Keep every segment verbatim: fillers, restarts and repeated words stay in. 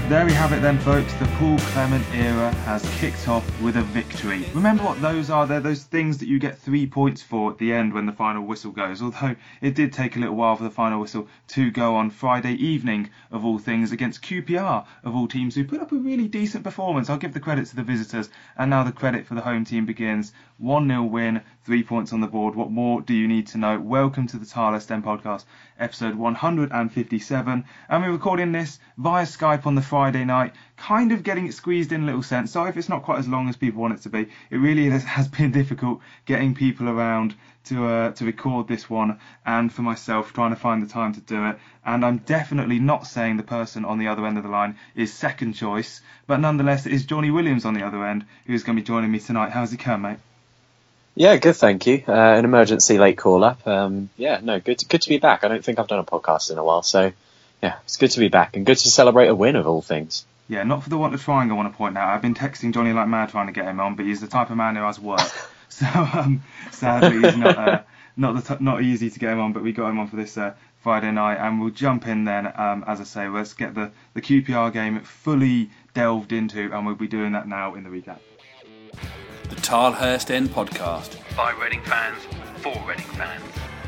There we have it then, folks. The Paul Clement era has kicked off with a victory. Remember what those are? They're those things that you get three points for at the end when the final whistle goes. Although it did take a little while for the final whistle to go on Friday evening, of all things, against Q P R, of all teams, who put up a really decent performance. I'll give the credit to the visitors, and now the credit for the home team begins. one nil win, three points on the board. What more do you need to know? Welcome to the Tireless Den podcast, episode one hundred fifty-seven, and we're recording this via Skype on the Friday night, kind of getting it squeezed in a little sense. Sorry if it's not quite as long as people want it to be. It really has, has been difficult getting people around to uh, to record this one, and for myself trying to find the time to do it. And I'm definitely not saying the person on the other end of the line is second choice, but nonetheless it is Johnny Williams on the other end who's going to be joining me tonight. How's it going, mate? Yeah, good, thank you. Uh, an emergency late call-up. Um, yeah, no, good to, good to be back. I don't think I've done a podcast in a while, so yeah, it's good to be back and good to celebrate a win of all things. Yeah, not for the want of trying, I want to point out. I've been texting Johnny like mad trying to get him on, but he's the type of man who has work. So um, sadly, he's not uh, not the t- not easy to get him on, but we got him on for this uh, Friday night, and we'll jump in then. Um, as I say, let's get the, the Q P R game fully delved into, and we'll be doing that now in the recap. The Tilehurst End podcast by Reading fans for Reading fans.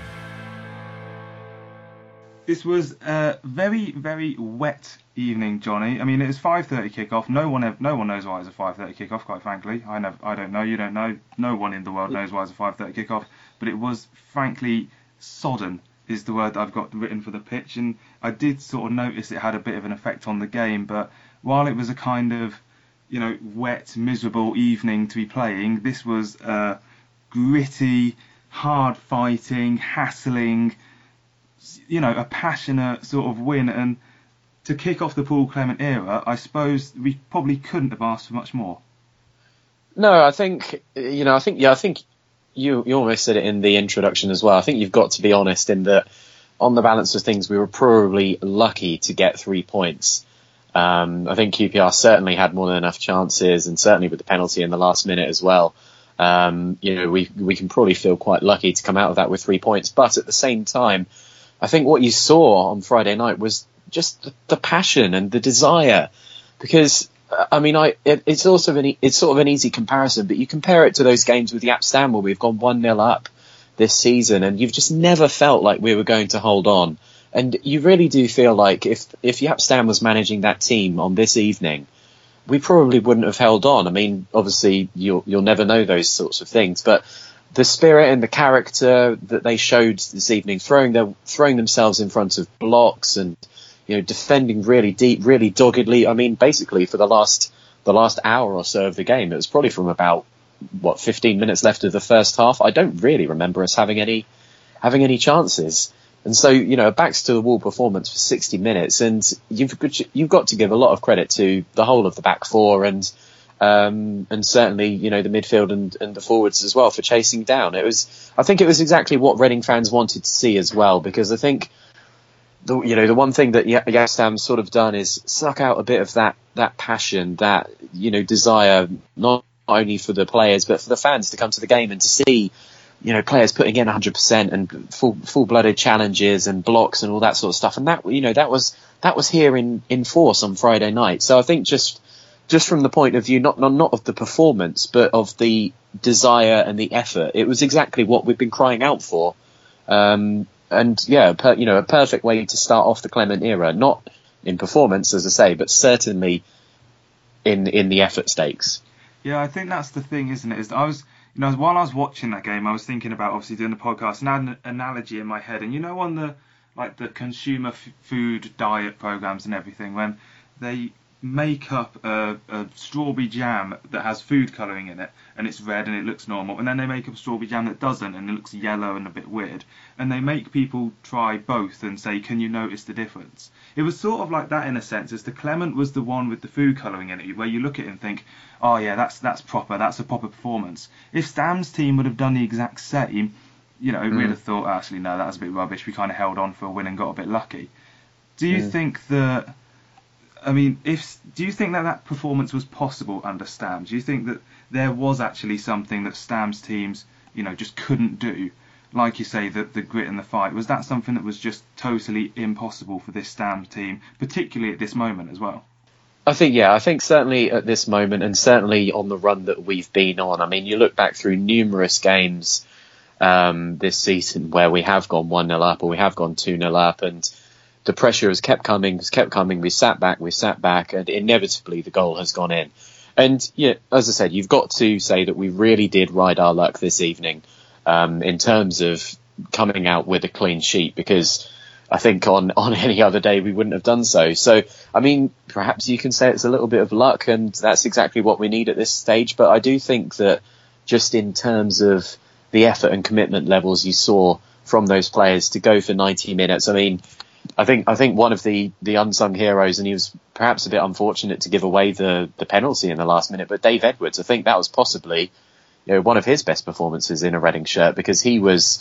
This was a very, very wet evening, Johnny. I mean, it was five thirty kickoff. No one, ever, no one knows why it's a five thirty kickoff. Quite frankly, I never, I don't know. You don't know. No one in the world knows why it's a five thirty kickoff. But it was, frankly, sodden is the word that I've got written for the pitch. And I did sort of notice it had a bit of an effect on the game. But while it was a kind of, you know, wet, miserable evening to be playing, this was a gritty, hard fighting, hassling, you know, a passionate sort of win. And to kick off the Paul Clement era, I suppose we probably couldn't have asked for much more. No, I think, you know, I think, yeah, I think you, you almost said it in the introduction as well. I think you've got to be honest in that on the balance of things, we were probably lucky to get three points. Um, I think Q P R certainly had more than enough chances, and certainly with the penalty in the last minute as well. Um, you know, we we can probably feel quite lucky to come out of that with three points. But at the same time, I think what you saw on Friday night was just the, the passion and the desire. Because I mean, I it, it's also an it's sort of an easy comparison, but you compare it to those games with Jaap Stam where we've gone one nil up this season, and you've just never felt like we were going to hold on. And you really do feel like if if Jaap Stam was managing that team on this evening, we probably wouldn't have held on. I mean, obviously, you'll you'll never know those sorts of things, but the spirit and the character that they showed this evening, throwing their throwing themselves in front of blocks and, you know, defending really deep, really doggedly. I mean, basically for the last the last hour or so of the game, it was probably from about what fifteen minutes left of the first half. I don't really remember us having any having any chances. And so, you know, a backs to the wall performance for sixty minutes, and you've got, you've got to give a lot of credit to the whole of the back four and um, and certainly, you know, the midfield and, and the forwards as well for chasing down. It was, I think, it was exactly what Reading fans wanted to see as well, because I think the you know the one thing that Jaap Stam's sort of done is suck out a bit of that that passion, that, you know, desire, not only for the players but for the fans to come to the game and to see, you know, players putting in one hundred percent and full, full-blooded challenges and blocks and all that sort of stuff. And that, you know, that was, that was here in, in force on Friday night. So I think just, just from the point of view, not, not, not of the performance, but of the desire and the effort, it was exactly what we've been crying out for. Um, and yeah, per, you know, a perfect way to start off the Clement era, not in performance, as I say, but certainly in, in the effort stakes. Yeah, I think that's the thing, isn't it? Is I was, You know, while I was watching that game, I was thinking about obviously doing the podcast and I had an analogy in my head. And you know, on the like the consumer f- food diet programs and everything, when they make up a, a strawberry jam that has food colouring in it and it's red and it looks normal, and then they make up a strawberry jam that doesn't and it looks yellow and a bit weird, and they make people try both and say, can you notice the difference? It was sort of like that in a sense, as the Clement was the one with the food colouring in it, where you look at it and think, oh yeah, that's that's proper, that's a proper performance. If Stam's team would have done the exact same, you know, mm. we'd have thought, actually, no, that was a bit rubbish, we kind of held on for a win and got a bit lucky. Do you mm. think that, I mean, if do you think that that performance was possible under Stam? Do you think that there was actually something that Stam's teams, you know, just couldn't do? Like you say, the, the grit and the fight, was that something that was just totally impossible for this Stam team, particularly at this moment as well? I think, yeah, I think certainly at this moment, and certainly on the run that we've been on. I mean, you look back through numerous games um, this season where we have gone one nil up or we have gone two nil up, and the pressure has kept coming, has kept coming. We sat back, we sat back, and inevitably the goal has gone in. And yeah, as I said, you've got to say that we really did ride our luck this evening um, in terms of coming out with a clean sheet, because I think on, on any other day we wouldn't have done so. So, I mean, perhaps you can say it's a little bit of luck, and that's exactly what we need at this stage. But I do think that just in terms of the effort and commitment levels you saw from those players to go for ninety minutes, I mean, I think I think one of the, the unsung heroes, and he was perhaps a bit unfortunate to give away the, the penalty in the last minute, but Dave Edwards, I think that was possibly, you know, one of his best performances in a Reading shirt, because he was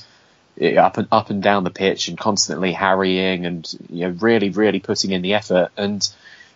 up and up and down the pitch and constantly harrying and, you know, really, really putting in the effort. And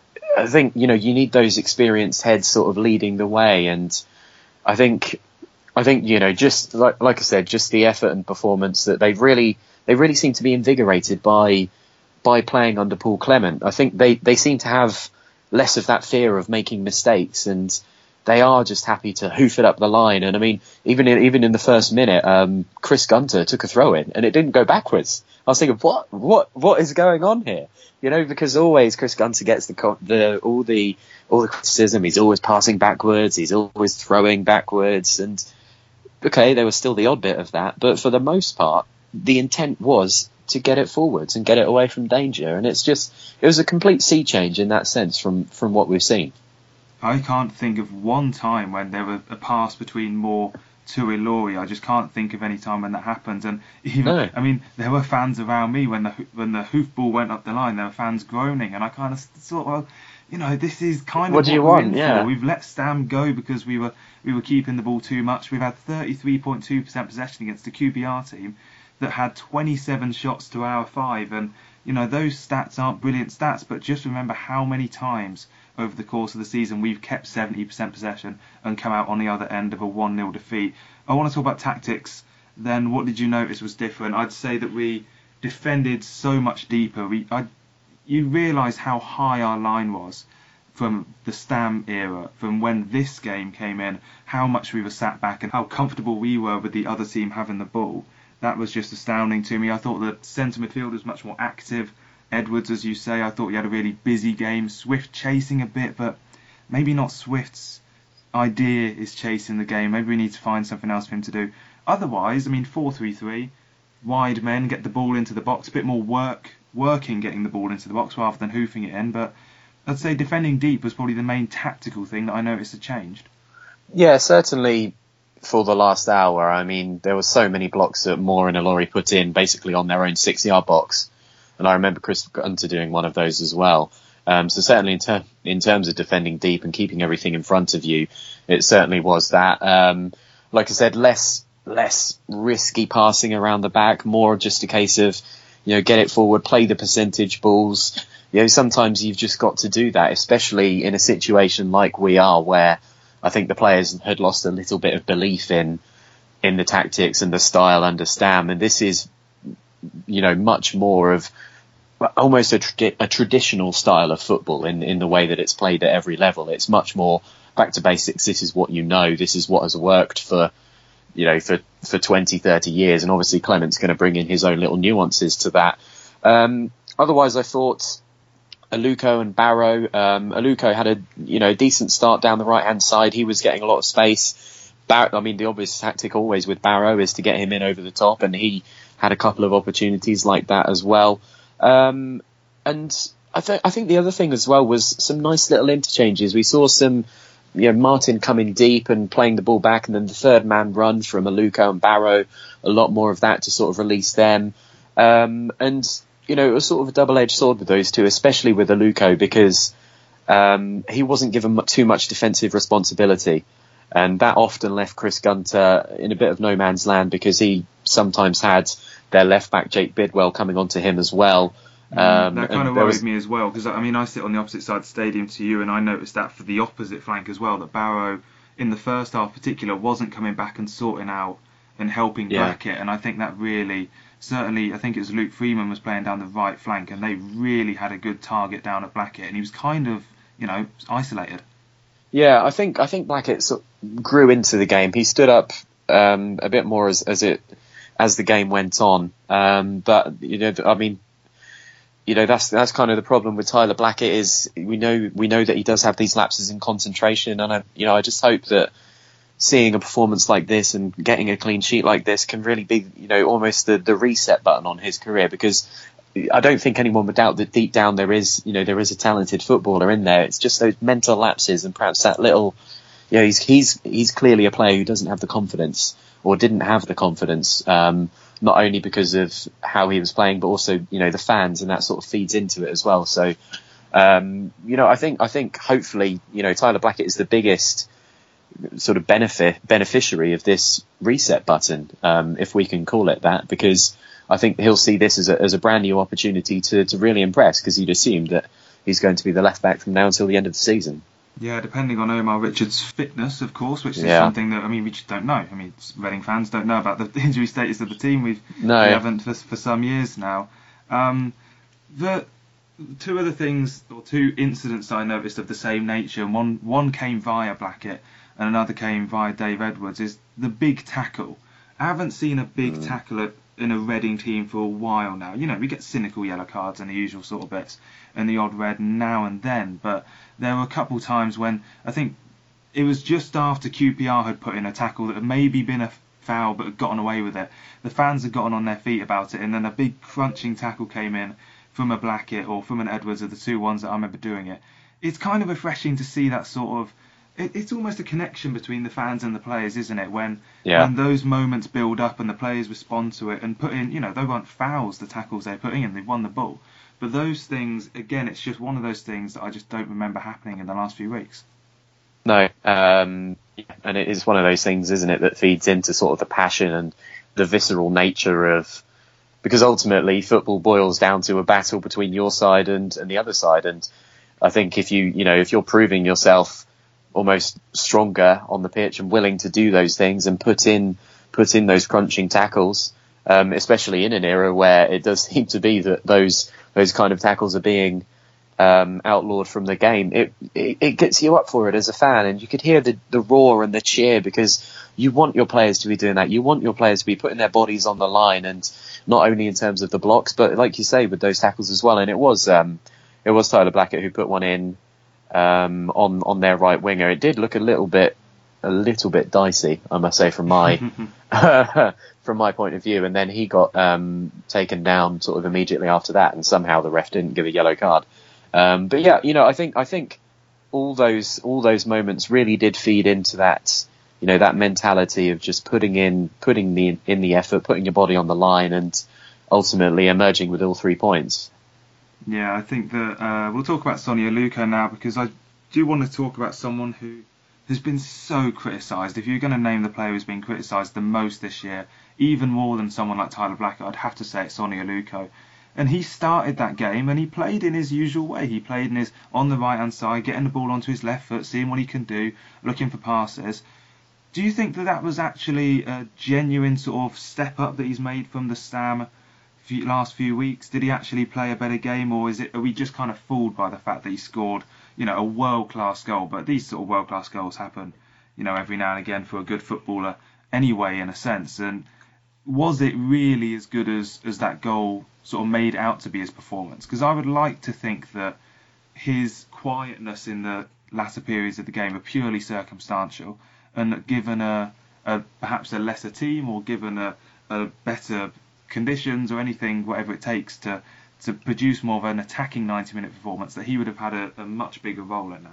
I think, you know, you need those experienced heads sort of leading the way. And I think, I think, you know, just like, like I said, just the effort and performance that they've really, they really seem to be invigorated by, by playing under Paul Clement. I think they, they seem to have less of that fear of making mistakes, and they are just happy to hoof it up the line. And I mean, even in, even in the first minute, um, Chris Gunter took a throw in and it didn't go backwards. I was thinking, what, what, what is going on here? You know, because always Chris Gunter gets the, the, all the, all the criticism. He's always passing backwards. He's always throwing backwards. And okay, there was still the odd bit of that, but for the most part, the intent was to get it forwards and get it away from danger. And it's just, it was a complete sea change in that sense from, from what we've seen. I can't think of one time when there was a pass between Moore to Ilori. I just can't think of any time when that happened. And even, no. I mean, there were fans around me when the when the hoof ball went up the line. There were fans groaning, and I kind of thought, well, you know, this is kind of what, what do you we're want? in Yeah. for. We've let Stam go because we were we were keeping the ball too much. We've had thirty-three point two percent possession against the Q P R team that had twenty-seven shots to our five, and you know, those stats aren't brilliant stats, but just remember how many times over the course of the season we've kept seventy percent possession and come out on the other end of a one nil defeat. I want to talk about tactics. Then what did you notice was different? I'd say that we defended so much deeper. We, I, you realise how high our line was from the Stam era, from when this game came in, how much we were sat back and how comfortable we were with the other team having the ball. That was just astounding to me. I thought the centre midfield was much more active. Edwards, as you say, I thought he had a really busy game. Swift chasing a bit, but maybe not Swift's idea is chasing the game. Maybe we need to find something else for him to do. Otherwise, I mean, four three three, wide men, get the ball into the box, a bit more work, working getting the ball into the box rather than hoofing it in. But I'd say defending deep was probably the main tactical thing that I noticed had changed. Yeah, certainly for the last hour. I mean, there were so many blocks that Moore and Ilori put in basically on their own six-yard box. And I remember Chris Gunter doing one of those as well. Um, so certainly in, ter- in terms of defending deep and keeping everything in front of you, it certainly was that. Um, like I said, less less risky passing around the back, more just a case of, you know, get it forward, play the percentage balls. You know, sometimes you've just got to do that, especially in a situation like we are, where I think the players had lost a little bit of belief in in the tactics and the style under Stam. And this is, you know, much more of almost a, tra- a traditional style of football in, in the way that it's played at every level. It's much more back to basics. This is what you know. This is what has worked for, you know, for, for twenty, thirty years. And obviously Clement's going to bring in his own little nuances to that. Um, otherwise, I thought Aluko and Barrow, um, Aluko had a, you know, decent start down the right-hand side. He was getting a lot of space. Bar- I mean, the obvious tactic always with Barrow is to get him in over the top, and he had a couple of opportunities like that as well. Um, and I think, I think the other thing as well was some nice little interchanges. We saw some, you know, Martin coming deep and playing the ball back, and then the third man run from Aluko and Barrow, a lot more of that to sort of release them. Um, and, you know, it was sort of a double-edged sword with those two, especially with Aluko, because, um, he wasn't given too much defensive responsibility. And that often left Chris Gunter in a bit of no man's land, because he sometimes had their left back Jake Bidwell coming onto him as well. Um, that kind of worried was... me as well, because I mean I sit on the opposite side of the stadium to you, and I noticed that for the opposite flank as well, that Barrow in the first half particular wasn't coming back and sorting out and helping yeah. Blackett, and I think that really, certainly I think it was Luke Freeman was playing down the right flank, and they really had a good target down at Blackett, and he was kind of you know, isolated. Yeah, I think I think Blackett sort of grew into the game. He stood up um, a bit more as, as it as the game went on. Um, but you know, I mean, you know, that's that's kind of the problem with Tyler Blackett is we know we know that he does have these lapses in concentration, and I you know I just hope that seeing a performance like this and getting a clean sheet like this can really be, you know, almost the, the reset button on his career, because I don't think anyone would doubt that deep down there is, you know, there is a talented footballer in there. It's just those mental lapses and perhaps that little, you know, he's he's he's clearly a player who doesn't have the confidence or didn't have the confidence, um, not only because of how he was playing, but also, you know, the fans, and that sort of feeds into it as well. So, um, you know, I think I think hopefully, you know, Tyler Blackett is the biggest sort of benefit beneficiary of this reset button, um, if we can call it that, because I think he'll see this as a, as a brand new opportunity to, to really impress, because you'd assume that he's going to be the left back from now until the end of the season. Yeah, depending on Omar Richards' fitness, of course, which is yeah. something that, I mean, we just don't know. I mean, Reading fans don't know about the injury status of the team. We've no. we haven't for, for some years now. Um, the two other things, or two incidents I noticed of the same nature, and one one came via Blackett and another came via Dave Edwards, is the big tackle. I haven't seen a big mm. tackle at, in a Reading team for a while now. You know, we get cynical yellow cards and the usual sort of bits, and the odd red now and then, but there were a couple times when I think it was just after Q P R had put in a tackle that had maybe been a foul but had gotten away with it. The fans had gotten on their feet about it, and then a big crunching tackle came in from a Blackett or from an Edwards, are the two ones that I remember doing it. It's kind of refreshing to see that sort of, it, it's almost a connection between the fans and the players, isn't it? When, yeah. when those moments build up and the players respond to it and put in, you know, they weren't fouls, the tackles they're putting in, they've won the ball. But those things, again, it's just one of those things that I just don't remember happening in the last few weeks. No, um, and it is one of those things, isn't it, that feeds into sort of the passion and the visceral nature of, because ultimately football boils down to a battle between your side and, and the other side. And I think if you, you know, if you're proving yourself almost stronger on the pitch and willing to do those things and put in, put in those crunching tackles, um, especially in an era where it does seem to be that those, those kind of tackles are being, um, outlawed from the game, it, it, it gets you up for it as a fan, and you could hear the, the roar and the cheer, because you want your players to be doing that. You want your players to be putting their bodies on the line, and not only in terms of the blocks, but like you say, with those tackles as well. And it was, um, it was Tyler Blackett who put one in, um, on, on their right winger. It did look a little bit, a little bit dicey, I must say, from my, from my point of view. And then he got, um, taken down sort of immediately after that, and somehow the ref didn't give a yellow card. Um, but yeah, you know, I think, I think all those, all those moments really did feed into that, you know, that mentality of just putting in, putting the, in the effort, putting your body on the line, and ultimately emerging with all three points. Yeah, I think that, uh, we'll talk about Sonny Aluko now, because I do want to talk about someone who has been so criticised. If you're going to name the player who's been criticised the most this year, even more than someone like Tyler Blackett, I'd have to say it's Sonny Aluko. And he started that game and he played in his usual way. He played in his on the right hand side, getting the ball onto his left foot, seeing what he can do, looking for passes. Do you think that that was actually a genuine sort of step up that he's made from the Stam few, last few weeks? Did he actually play a better game, or is it, are we just kind of fooled by the fact that he scored, you know, a world class goal? But these sort of world class goals happen, you know, every now and again for a good footballer anyway, in a sense. And was it really as good as, as that goal sort of made out to be his performance? Because I would like to think that his quietness in the latter periods of the game are purely circumstantial, and that given a, a perhaps a lesser team, or given a, a better conditions or anything, whatever it takes to to produce more of an attacking ninety minute performance, that he would have had a, a much bigger role in that.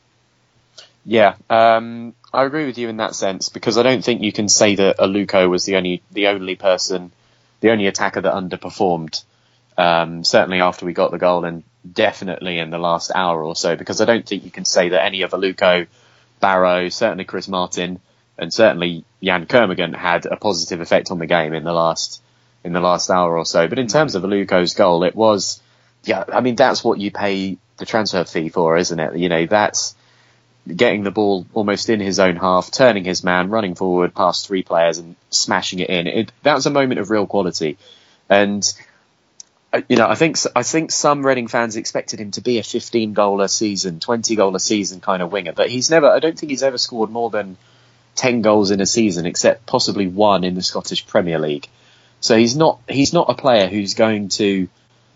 Yeah, um, I agree with you in that sense, because I don't think you can say that Aluko was the only the only person, the only attacker that underperformed. Um, certainly after we got the goal, and definitely in the last hour or so, because I don't think you can say that any of Aluko, Barrow, certainly Chris Martin, and certainly Jan Kermigan had a positive effect on the game in the last in the last hour or so. But in terms of Aluko's goal, it was, yeah, I mean, that's what you pay the transfer fee for, isn't it? You know, that's getting the ball almost in his own half, turning his man, running forward past three players and smashing it in. It, that was a moment of real quality. And you know, I think I think some Reading fans expected him to be a fifteen goal a season, twenty goal a season kind of winger, but he's never. I don't think he's ever scored more than ten goals in a season, except possibly one in the Scottish Premier League. So he's not he's not a player who's going to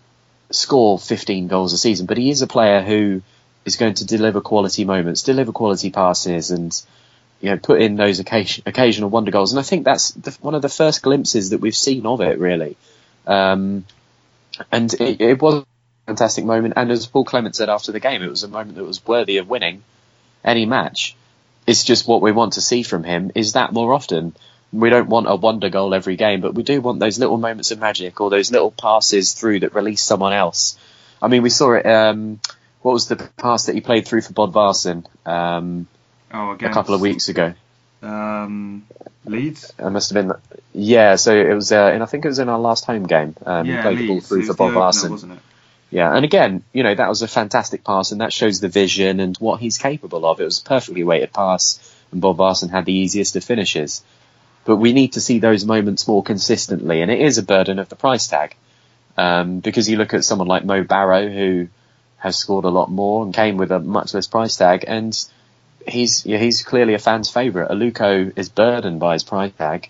score fifteen goals a season, but he is a player who is going to deliver quality moments, deliver quality passes, and you know, put in those occasion, occasional wonder goals. And I think that's the, one of the first glimpses that we've seen of it, really. Um, and it, it was a fantastic moment. And as Paul Clement said after the game, it was a moment that was worthy of winning any match. It's just what we want to see from him is that more often. We don't want a wonder goal every game, but we do want those little moments of magic or those little passes through that release someone else. I mean, we saw it. Um, what was the pass that he played through for Bodvarsson um, oh, a couple of weeks ago? Um, Leeds? It must have been. Yeah, so it was. Uh, and I think it was in our last home game. Um, yeah, he played Leeds. the ball through it for was the Bodvarsson, opener, wasn't it? Yeah, and again, you know, that was a fantastic pass, and that shows the vision and what he's capable of. It was a perfectly weighted pass, and Bodvarsson had the easiest of finishes. But we need to see those moments more consistently, and it is a burden of the price tag. Um, because you look at someone like Mo Barrow, who has scored a lot more and came with a much less price tag, and he's yeah, he's clearly a fan's favourite. Aluko is burdened by his price tag,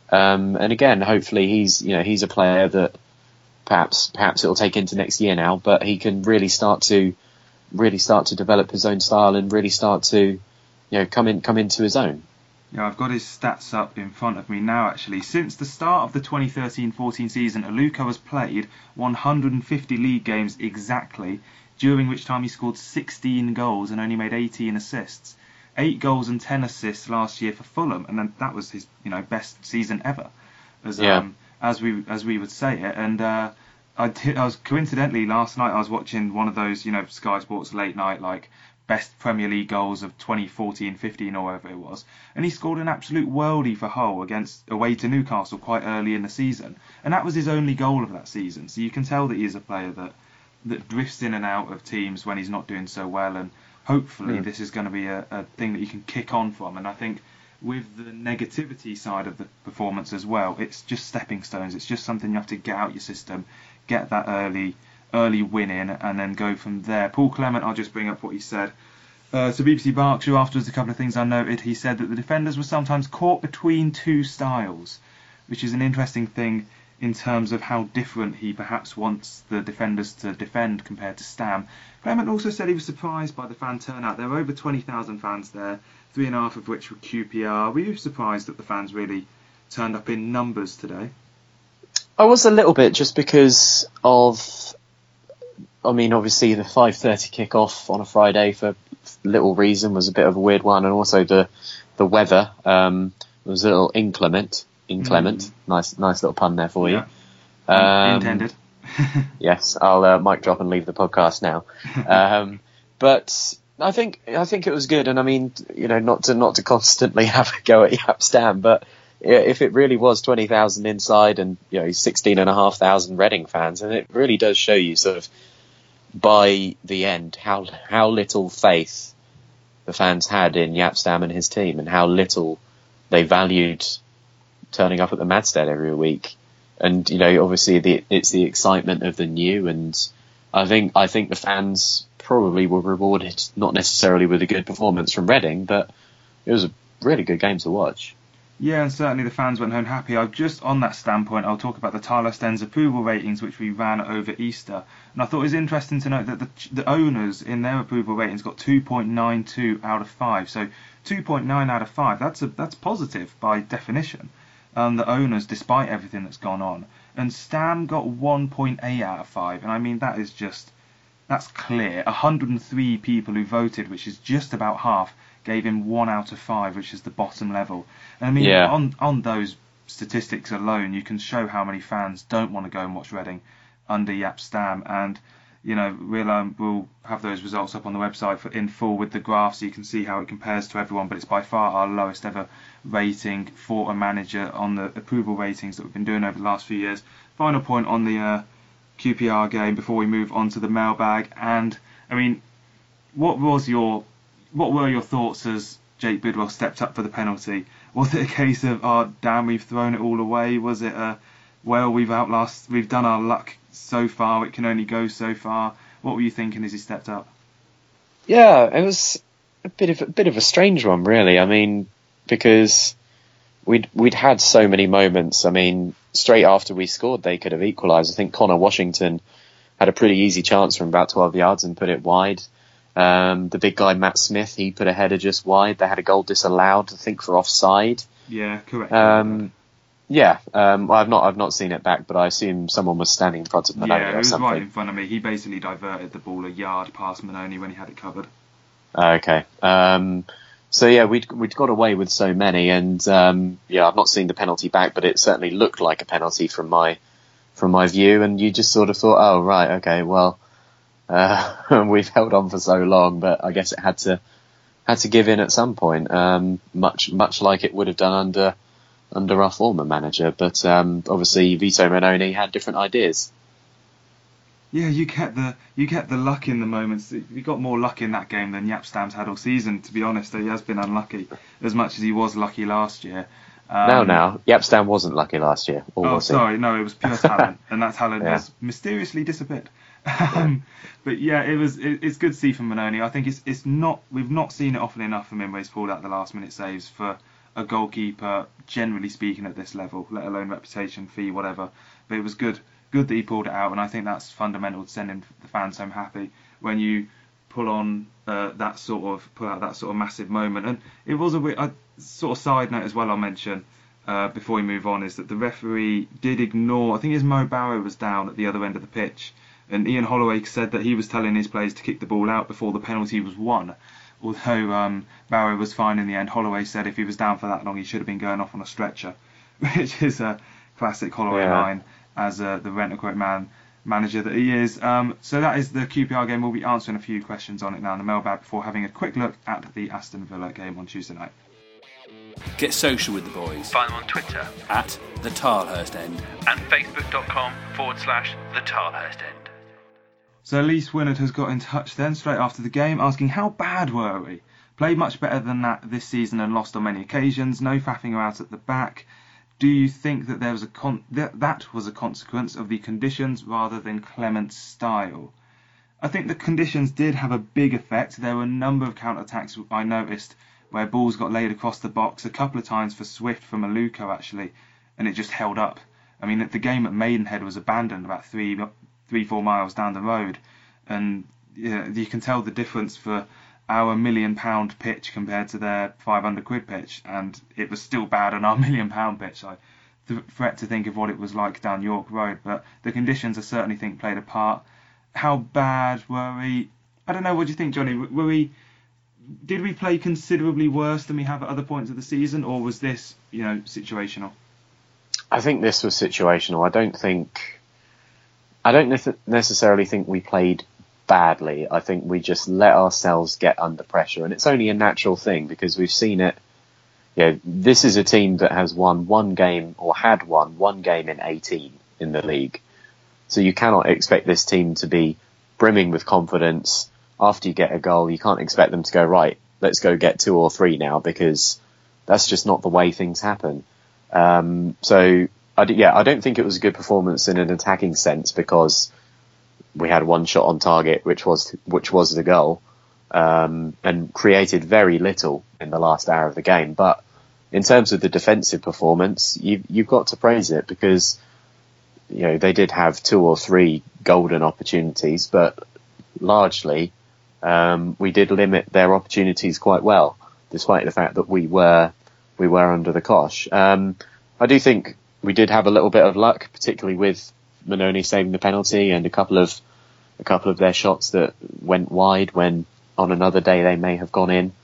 um, and again, hopefully he's you know he's a player that perhaps perhaps it'll take into next year now, but he can really start to really start to develop his own style and really start to you know come in come into his own. Yeah, I've got his stats up in front of me now, actually. Since the start of the twenty thirteen fourteen season, Aluko has played one hundred fifty league games exactly, during which time he scored sixteen goals and only made eighteen assists. Eight goals and ten assists last year for Fulham, and then that was his, you know, best season ever, as yeah. um, as we as we would say it. And uh, I did, I was coincidentally last night I was watching one of those, you know, Sky Sports late night like best Premier League goals of twenty fourteen fifteen or whatever it was, and he scored an absolute worldie for Hull against away to Newcastle quite early in the season, and that was his only goal of that season. So you can tell that he is a player that that drifts in and out of teams when he's not doing so well, and hopefully mm. this is going to be a, a thing that you can kick on from. And I think with the negativity side of the performance as well, it's just stepping stones. It's just something you have to get out your system, get that early early win in, and then go from there. Paul Clement, I'll just bring up what he said. Uh, to B B C Berkshire, afterwards, a couple of things I noted. He said that the defenders were sometimes caught between two styles, which is an interesting thing in terms of how different he perhaps wants the defenders to defend compared to Stam. Clement also said he was surprised by the fan turnout. There were over twenty thousand fans there, three and a half of which were Q P R. Were you surprised that the fans really turned up in numbers today? I was a little bit, just because of... I mean, obviously the five thirty kick-off on a Friday for little reason was a bit of a weird one, and also the the weather um, was a little inclement. Inclement, mm. nice, nice little pun there for yeah. you. Um, Intended. Yes, I'll uh, mic drop and leave the podcast now. Um, but I think I think it was good, and I mean, you know, not to not to constantly have a go at Jaap Stam, but if it really was twenty thousand inside and you know sixteen and a half thousand Reading fans, and it really does show you sort of by the end how how little faith the fans had in Jaap Stam and his team, and how little they valued turning up at the Madstead every week. And you know, obviously the, it's the excitement of the new, and I think I think the fans probably were rewarded not necessarily with a good performance from Reading, but it was a really good game to watch. Yeah, and certainly the fans went home happy. I've just on that standpoint, I'll talk about the Tyler Sten's approval ratings, which we ran over Easter. And I thought it was interesting to note that the, the owners in their approval ratings got two point nine two out of five. So two point nine out of five, that's a, that's positive by definition. Um, the owners, despite everything that's gone on. And Stam got one point eight out of five. And I mean, that is just, that's clear. one hundred three people who voted, which is just about half, gave him one out of five, which is the bottom level. And I mean, yeah. on on those statistics alone, you can show how many fans don't want to go and watch Reading under Jaap Stam. And you know, we'll um, we'll have those results up on the website for in full with the graph, so you can see how it compares to everyone. But it's by far our lowest ever rating for a manager on the approval ratings that we've been doing over the last few years. Final point on the uh, Q P R game before we move on to the mailbag. And I mean, what was your What were your thoughts as Jake Bidwell stepped up for the penalty? Was it a case of, oh damn, we've thrown it all away? Was it a, well, we've outlast, we've done our luck so far. It can only go so far. What were you thinking as he stepped up? Yeah, it was a bit of a bit of a strange one, really. I mean, because we'd we'd had so many moments. I mean, straight after we scored, they could have equalised. I think Connor Washington had a pretty easy chance from about twelve yards and put it wide. Um, the big guy Matt Smith, he put a header just wide. They had a goal disallowed, I think, for offside. Yeah, correct. Um, yeah, um, I've not I've not seen it back, but I assume someone was standing in front of Maloney yeah, it or was something. right in front of me. He basically diverted the ball a yard past Maloney when he had it covered. Okay. Um, so yeah, we'd we'd got away with so many, and um, yeah, I've not seen the penalty back, but it certainly looked like a penalty from my from my view, and you just sort of thought, oh right, okay, well, uh, we've held on for so long, but I guess it had to had to give in at some point, um, much much like it would have done under under our former manager. But um, obviously, Vito Mannone had different ideas. Yeah, you get the you get the luck in the moments. You got more luck in that game than Jaap Stam's had all season. To be honest, he has been unlucky as much as he was lucky last year. Um, no, no, Jaap Stam wasn't lucky last year. Or oh, was he? sorry, no, it was pure talent, and that talent Yeah. has mysteriously disappeared. Um, but yeah, it was. It, it's good to see from Mannone. I think it's it's not. We've not seen it often enough from him where he's pulled out the last minute saves for a goalkeeper, generally speaking, at this level, let alone reputation, fee, whatever. But it was good. Good that he pulled it out, and I think that's fundamental to sending the fans home happy when you pull on uh, that sort of pull out that sort of massive moment. And it was a, a sort of side note as well. I'll mention uh, before we move on is that the referee did ignore. I think his Mo Barrow was down at the other end of the pitch, and Ian Holloway said that he was telling his players to kick the ball out before the penalty was won. Although um, Barrow was fine in the end, Holloway said if he was down for that long, he should have been going off on a stretcher, which is a classic Holloway Yeah. line. As uh, the rent-a-quote man manager that he is. Um, so that is the Q P R game. We'll be answering a few questions on it now in the mailbag before having a quick look at the Aston Villa game on Tuesday night. Get social with the boys Find them on Twitter at the Tilehurst End. and facebook.com forward slash the Tilehurst End. So Elise Winnard has got in touch then straight after the game asking how bad were we? Played much better than that this season and lost on many occasions. No faffing about at the back. Do you think that there was a con- that, that was a consequence of the conditions rather than Clement's style? I think the conditions did have a big effect. There were a number of counter-attacks I noticed where balls got laid across the box, a couple of times for Swift from Maluko actually, and it just held up. I mean, the game at Maidenhead was abandoned about three, three, four miles down the road, and yeah, you can tell the difference for our million pound pitch compared to their five hundred quid pitch, and it was still bad on our million pound pitch. I th- fret to think of what it was like down York Road, but the conditions I certainly think played a part. How bad were we? I don't know. What do you think, Johnny? Were we? Did we play considerably worse than we have at other points of the season, or was this, you know, situational? I think this was situational. I don't think. I don't ne- necessarily think we played badly. I think we just let ourselves get under pressure, and it's only a natural thing because we've seen it. Yeah, this is a team that has won one game or had won one game in eighteen in the league. So you cannot expect this team to be brimming with confidence. After you get a goal, you can't expect them to go, right, let's go get two or three now, because that's just not the way things happen. Um, so, I d- yeah, I don't think it was a good performance in an attacking sense because we had one shot on target, which was which was the goal, um, and created very little in the last hour of the game. But in terms of the defensive performance, you, you've got to praise it because, you know, they did have two or three golden opportunities, but largely um, we did limit their opportunities quite well, despite the fact that we were we were under the cosh. Um, I do think we did have a little bit of luck, particularly with Mannone saving the penalty and a couple of a couple of their shots that went wide when on another day they may have gone in.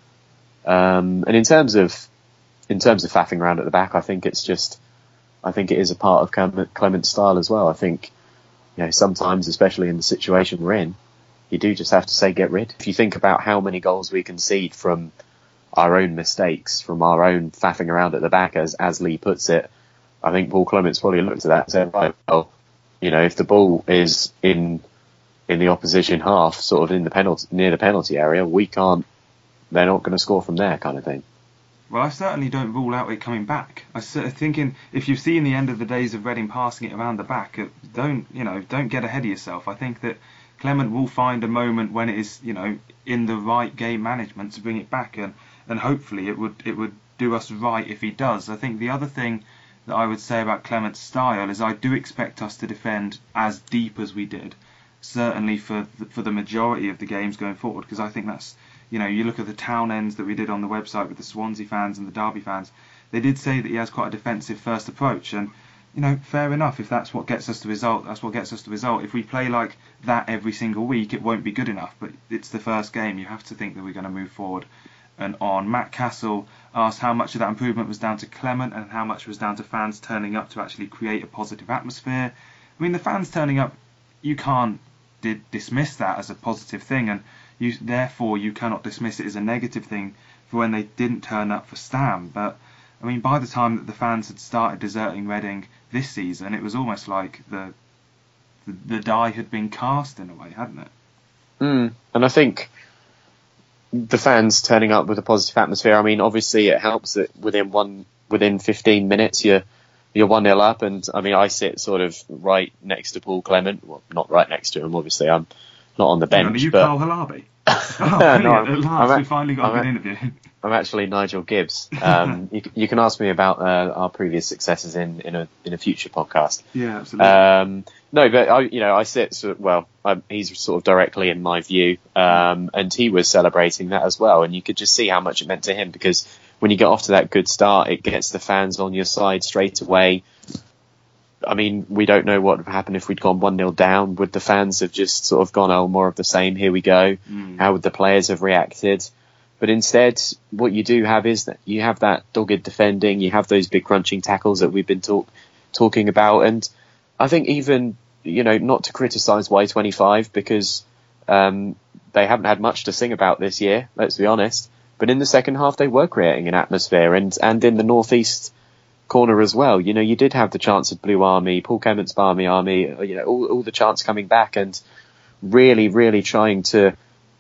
Um, and in terms of in terms of faffing around at the back, I think it's just I think it is a part of Clement, Clement's style as well. I think, you know, sometimes, especially in the situation we're in, you do just have to say get rid. If you think about how many goals we concede from our own mistakes, from our own faffing around at the back, as as Lee puts it, I think Paul Clement's probably looked at that and said, right, well, you know, if the ball is in in the opposition half, sort of in the penalty near the penalty area, we can't. They're not going to score from there, kind of thing. Well, I certainly don't rule out it coming back. I sort of thinking if you've seen the end of the days of Reading passing it around the back, uh, don't you know? Don't get ahead of yourself. I think that Clement will find a moment when it is, you know, in the right game management to bring it back, and, and hopefully it would it would do us right if he does. I think the other thing that I would say about Clement's style is I do expect us to defend as deep as we did, certainly for the, for the majority of the games going forward, because I think that's, you know, you look at the town ends that we did on the website with the Swansea fans and the Derby fans, they did say that he has quite a defensive first approach, and you know, fair enough. If that's what gets us the result, that's what gets us the result. If we play like that every single week, it won't be good enough. But it's the first game. You have to think that we're going to move forward and on. Matt Castle asked how much of that improvement was down to Clement and how much was down to fans turning up to actually create a positive atmosphere. I mean, the fans turning up, you can't di- dismiss that as a positive thing, and you therefore you cannot dismiss it as a negative thing for when they didn't turn up for Stam. But I mean, by the time that the fans had started deserting Reading this season, it was almost like the the, the die had been cast in a way, hadn't it? Mm. And I think the fans turning up with a positive atmosphere, I mean, obviously it helps that within one within fifteen minutes you're you're one nil up, and I mean, I sit sort of right next to Paul Clement. Well, not right next to him, obviously. I'm not on the bench. Are you but... Carl Halabi? Oh, brilliant. no, At last, I'm, we finally got I'm, a good interview. I'm actually Nigel Gibbs. Um, you, you can ask me about uh, our previous successes in, in a in a future podcast. Yeah, absolutely. Um, no, but I, you know, I sit sort of, well. I, he's sort of directly in my view, um, and he was celebrating that as well. And you could just see how much it meant to him, because when you get off to that good start, it gets the fans on your side straight away. I mean, we don't know what would happen if we'd gone one nil down. Would the fans have just sort of gone, oh, more of the same, here we go? Mm. How would the players have reacted? But instead, what you do have is that you have that dogged defending, you have those big crunching tackles that we've been talk, talking about. And I think even, you know, not to criticise Y twenty-five, because um, they haven't had much to sing about this year, let's be honest. But in the second half, they were creating an atmosphere. And, and in the northeast corner as well, you know, you did have the chance of Blue Army, Paul Clement's Barmy Army, you know, all, all the chance coming back and really, really trying to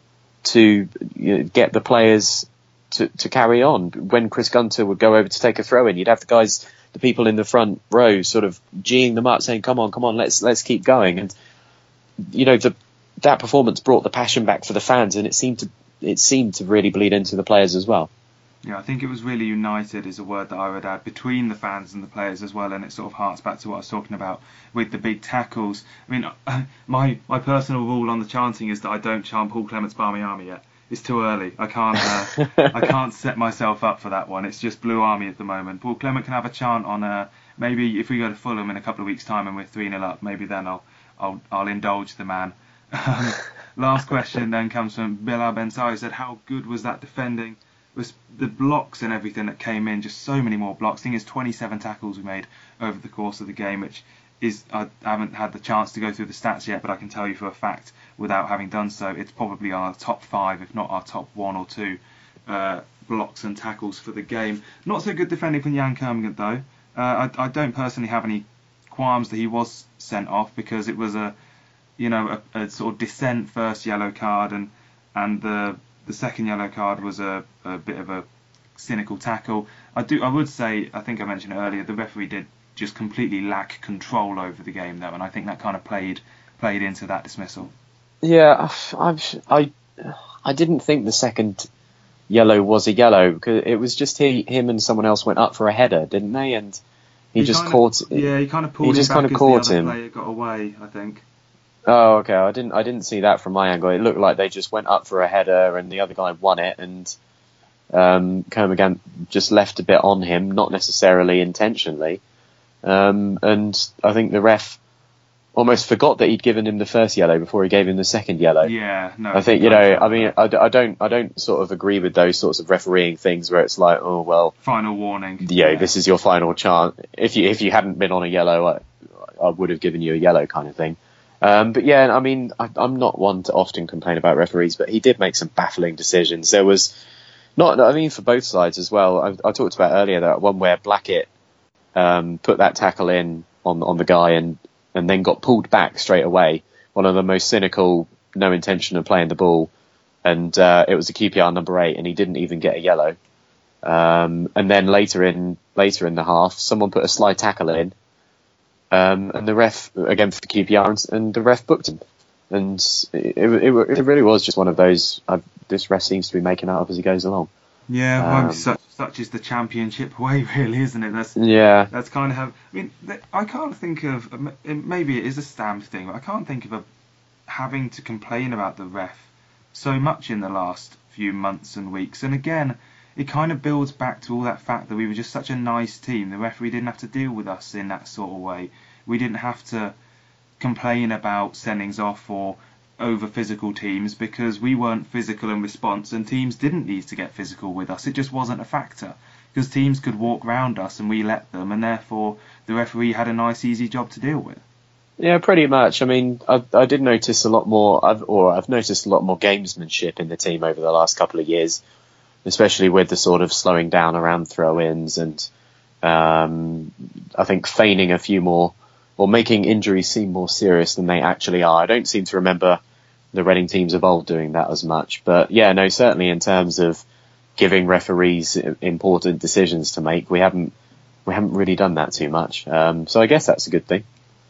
to you know, get the players to, to carry on. When Chris Gunter would go over to take a throw in, you'd have the guys, the people in the front row, sort of geeing them up, saying, "Come on, come on, let's let's keep going." And you know, the that performance brought the passion back for the fans, and it seemed to it seemed to really bleed into the players as well. Yeah, I think it was really united is a word that I would add, between the fans and the players as well, and it sort of harks back to what I was talking about with the big tackles. I mean, my my personal rule on the chanting is that I don't chant Paul Clement's Barmy Army yet. It's too early. I can't uh, I can't set myself up for that one. It's just Blue Army at the moment. Paul Clement can have a chant on uh, maybe if we go to Fulham in a couple of weeks' time and we're three nil up, maybe then I'll I'll I'll indulge the man. Um, last question then comes from Bilal Bensari. Said, how good was that defending? Was the blocks and everything that came in, just so many more blocks. I think it's twenty-seven tackles we made over the course of the game, which is, I haven't had the chance to go through the stats yet, but I can tell you for a fact, without having done so, it's probably our top five, if not our top one or two uh, blocks and tackles for the game. Not so good defending from Jan Kermgant though. Uh, I, I don't personally have any qualms that he was sent off, because it was a, you know, a, a sort of dissent first yellow card, and and the the second yellow card was a, a bit of a cynical tackle. I do I would say, I think I mentioned it earlier, the referee did just completely lack control over the game though, and I think that kind of played played into that dismissal. Yeah, I've, I I didn't think the second yellow was a yellow, because it was just he, him and someone else went up for a header, didn't they? And he, he just caught. Of, yeah, he kind of pulled. He just him back kind of as caught the other him. Player got away, I think. Oh, okay. I didn't. I didn't see that from my angle. It looked like they just went up for a header, and the other guy won it, and um, Kermgant just left a bit on him, not necessarily intentionally. Um, and I think the ref almost forgot that he'd given him the first yellow before he gave him the second yellow. Yeah, no. I think you know. I mean, I, I don't. I don't sort of agree with those sorts of refereeing things where it's like, oh well, final warning. Yeah, yeah. This is your final chance. If you if you hadn't been on a yellow, I, I would have given you a yellow, kind of thing. Um, but yeah, I mean, I, I'm not one to often complain about referees, but he did make some baffling decisions. There was not, I mean, for both sides as well. I, I talked about earlier that one where Blackett um, put that tackle in on on the guy and and then got pulled back straight away. One of the most cynical, no intention of playing the ball, and uh, it was a Q P R number eight, and he didn't even get a yellow. Um, and then later in later in the half, someone put a slide tackle in, um, and the ref again for the Q P R, and, and the ref booked him. And it, it, it really was just one of those. Uh, this ref seems to be making out up as he goes along. Yeah, Um, well, such such is the championship way, really, isn't it? That's Yeah, that's kind of how. I mean, th- I can't think of. Maybe it is a stamp thing, but I can't think of a, having to complain about the ref so much in the last few months and weeks. And again, it kind of builds back to all that fact that we were just such a nice team. The referee didn't have to deal with us in that sort of way. We didn't have to complain about sendings off or over physical teams because we weren't physical in response, and teams didn't need to get physical with us. It just wasn't a factor because teams could walk round us and we let them, and therefore the referee had a nice, easy job to deal with. yeah, pretty much. I mean, I, I did notice a lot more, I've, or I've noticed a lot more gamesmanship in the team over the last couple of years, especially with the sort of slowing down around throw-ins and um, I think feigning a few more, or making injuries seem more serious than they actually are. I don't seem to remember the Reading teams of old doing that as much. But yeah, no, certainly in terms of giving referees important decisions to make, we haven't we haven't really done that too much. Um, so I guess that's a good thing.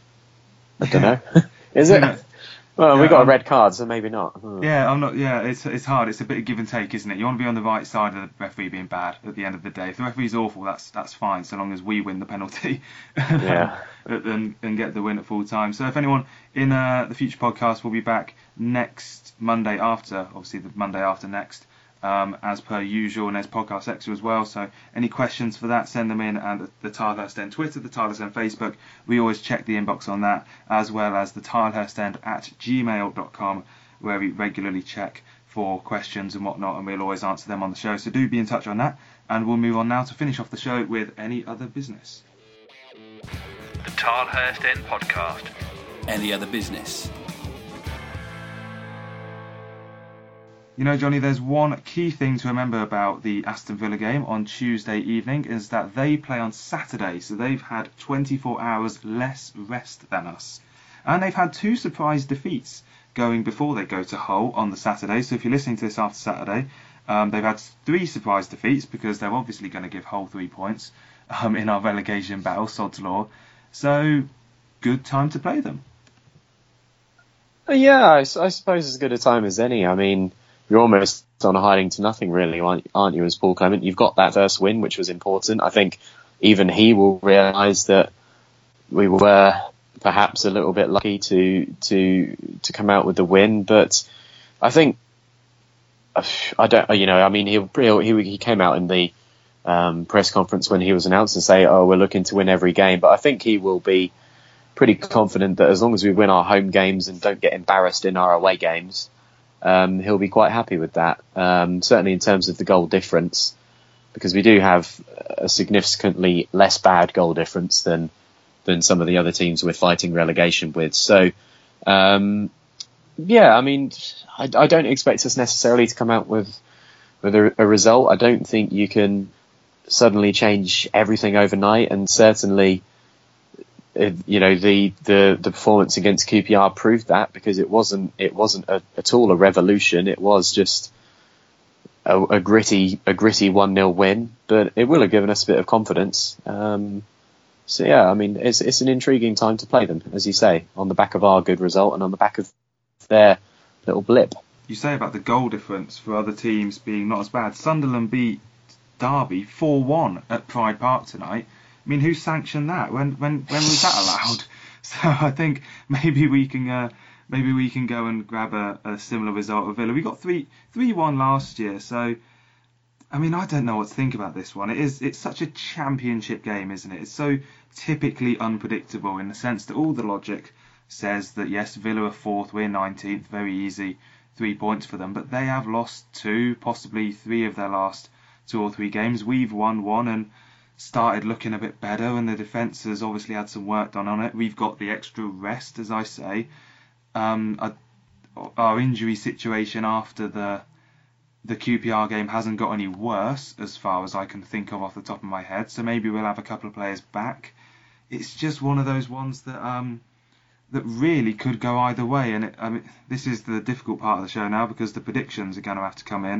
I don't know. Is it? Yeah. Well, Yeah, we got um, a red card, so maybe not. Hmm. Yeah, I'm not. Yeah, it's it's hard. It's a bit of give and take, isn't it? You want to be on the right side of the referee being bad at the end of the day. If the referee's awful, that's that's fine, so long as we win the penalty. Yeah. and, and get the win at full time. So if anyone in uh, the future podcast will be back next Monday after, obviously the Monday after next, um, as per usual, and there's podcast extra as well. So any questions for that, send them in at the, the Tilehurst End Twitter, the Tilehurst End Facebook. We always check the inbox on that, as well as the Tilehurst End at gmail dot com, where we regularly check for questions and whatnot, and we'll always answer them on the show. So do be in touch on that, and we'll move on now to finish off the show with any other business. The Tilehurst End Podcast. Any other business? You know, Johnny, there's one key thing to remember about the Aston Villa game on Tuesday evening is that they play on Saturday, so they've had twenty-four hours less rest than us. And they've had two surprise defeats going before they go to Hull on the Saturday. So if you're listening to this after Saturday, um, they've had three surprise defeats because they're obviously going to give Hull three points um, in our relegation battle, sod's law. So, good time to play them. Yeah, I, s- I suppose as good a time as any. I mean, you're almost on a hiding to nothing, really, aren't aren't you, as Paul Clement? You've got that first win, which was important. I think even he will realise that we were perhaps a little bit lucky to to to come out with the win, but I think I don't, you know, I mean, he he he came out in the um, press conference when he was announced and say, "Oh, we're looking to win every game," but I think he will be pretty confident that as long as we win our home games and don't get embarrassed in our away games, um, he'll be quite happy with that. Um, certainly in terms of the goal difference, because we do have a significantly less bad goal difference than than some of the other teams we're fighting relegation with. So, um, yeah, I mean, I, I don't expect us necessarily to come out with with a, a result. I don't think you can suddenly change everything overnight, and certainly, you know, the, the, the performance against Q P R proved that, because it wasn't it wasn't a, at all a revolution. It was just a, a gritty a gritty one nil win, but it will have given us a bit of confidence. Um, so yeah, I mean, it's it's an intriguing time to play them, as you say, on the back of our good result and on the back of their little blip. You say about the goal difference for other teams being not as bad. Sunderland beat Derby four one at Pride Park tonight. I mean, who sanctioned that? When when when was that allowed? So I think maybe we can uh, maybe we can go and grab a, a similar result with Villa. We got three three one last year, so I mean, I don't know what to think about this one. It is it's such a championship game, isn't it? It's so typically unpredictable in the sense that all the logic says that yes, Villa are fourth, we're nineteenth, very easy, three points for them, but they have lost two, possibly three of their last two or three games. We've won one and started looking a bit better, and the defence has obviously had some work done on it. We've got the extra rest, as I say. Um, our, our injury situation after the the Q P R game hasn't got any worse, as far as I can think of off the top of my head. So maybe we'll have a couple of players back. It's just one of those ones that um, that really could go either way. And it, I mean, this is the difficult part of the show now, because the predictions are going to have to come in.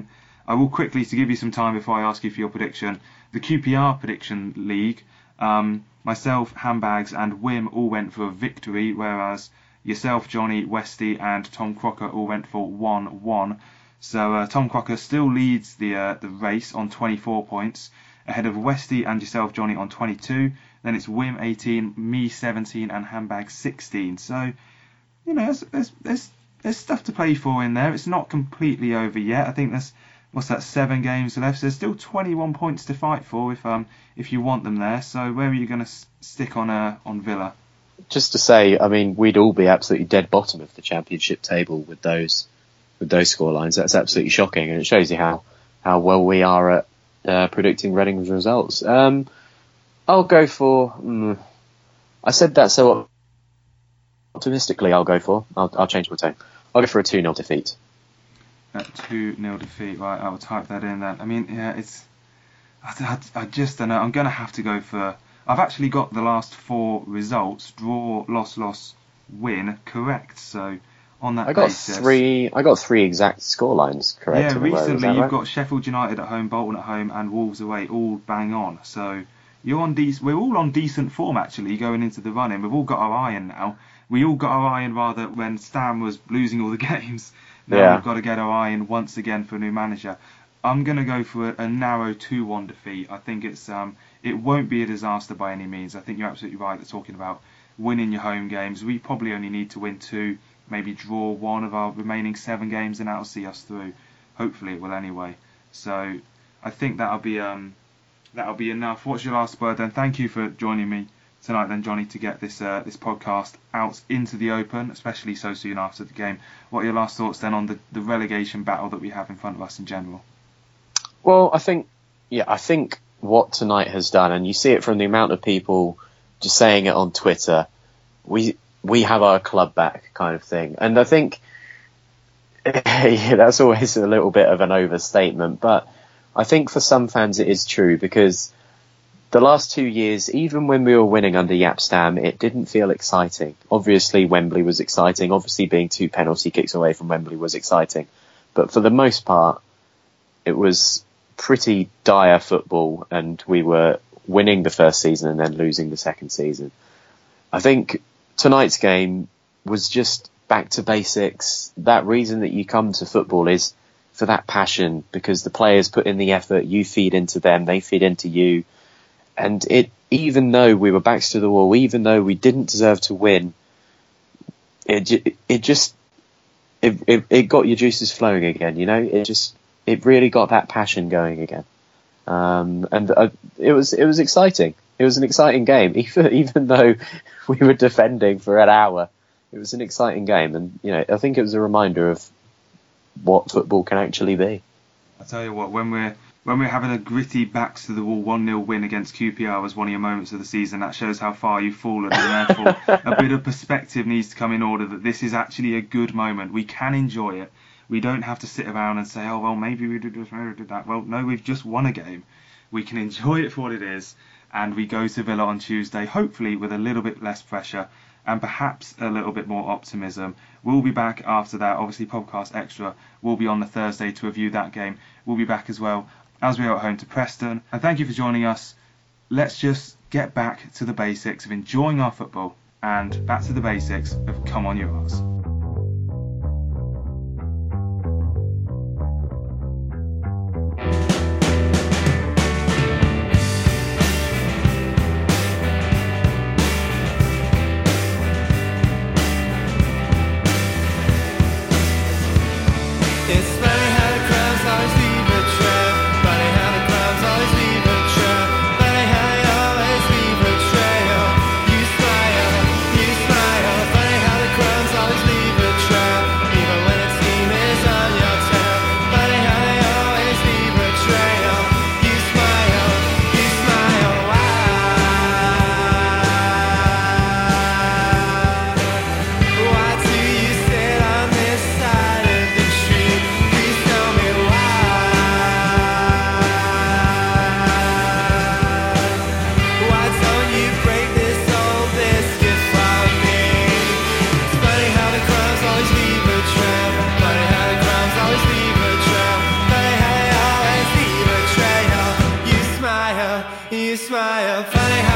I will quickly, to give you some time before I ask you for your prediction, the Q P R prediction league, um, myself, Handbags and Wim all went for a victory, whereas yourself, Johnny, Westy and Tom Crocker all went for one one. So uh, Tom Crocker still leads the uh, the race on twenty-four points, ahead of Westy and yourself, Johnny, on twenty-two. Then it's Wim eighteen, me seventeen and Handbag sixteen. So, you know, there's, there's, there's, there's stuff to play for in there. It's not completely over yet. I think there's, what's that, seven games left. So there's still twenty-one points to fight for if um if you want them there. So where are you going to s- stick on uh, on Villa? Just to say, I mean, we'd all be absolutely dead bottom of the Championship table with those with those scorelines. That's absolutely shocking, and it shows you how, how well we are at uh, predicting Reading's results. Um, I'll go for... Mm, I said that so optimistically. I'll go for... I'll, I'll change my tone. I'll go for a two nil defeat. A two nil defeat, right, I'll type that in then. I mean, yeah, it's... I, I, I just don't know. I'm going to have to go for... I've actually got the last four results, draw, loss, loss, win, correct. So... On that I got basis, three. I got three exact scorelines correct. Yeah, in a row, recently you've right? got Sheffield United at home, Bolton at home, and Wolves away, all bang on. So you're on dec- We're all on decent form actually going into the run-in. We've all got our iron now. We all got our iron rather when Stam was losing all the games. Now Yeah. we've got to get our iron once again for a new manager. I'm going to go for a, a narrow two one defeat. I think it's um it won't be a disaster by any means. I think you're absolutely right. They're talking about winning your home games. We probably only need to win two. Maybe draw one of our remaining seven games and that'll see us through. Hopefully it will anyway. So I think that'll be um that'll be enough. What's your last word then? Thank you for joining me tonight then, Johnny, to get this uh, this podcast out into the open, especially so soon after the game. What are your last thoughts then on the, the relegation battle that we have in front of us in general? Well, I think, yeah, I think what tonight has done, and you see it from the amount of people just saying it on Twitter, we we have our club back kind of thing. And I think yeah, that's always a little bit of an overstatement, but I think for some fans it is true, because the last two years, even when we were winning under Jaap Stam, it didn't feel exciting. Obviously, Wembley was exciting. Obviously, being two penalty kicks away from Wembley was exciting. But for the most part, it was pretty dire football, and we were winning the first season and then losing the second season. I think tonight's game was just back to basics. That reason that you come to football is for that passion, because the players put in the effort, you feed into them, they feed into you. And it, even though we were backs to the wall, even though we didn't deserve to win, it it just it, it it got your juices flowing again. You know, it just it really got that passion going again. Um, and uh, it was it was exciting. It was an exciting game, even even though we were defending for an hour. It was an exciting game, and you know, I think it was a reminder of what football can actually be. I tell you what, when we're when we're having a gritty backs to the wall one nil win against Q P R as one of your moments of the season, that shows how far you've fallen, and therefore a bit of perspective needs to come in order that this is actually a good moment. We can enjoy it. We don't have to sit around and say, oh well, maybe we did this, maybe we did that. Well, no, we've just won a game. We can enjoy it for what it is, and we go to Villa on Tuesday, hopefully with a little bit less pressure and perhaps a little bit more optimism. We'll be back after that. Obviously, Podcast Extra will be on the Thursday to review that game. We'll be back as well as we are at home to Preston. And thank you for joining us. Let's just get back to the basics of enjoying our football and back to the basics of Come On You Arse. Always you smile. Funny how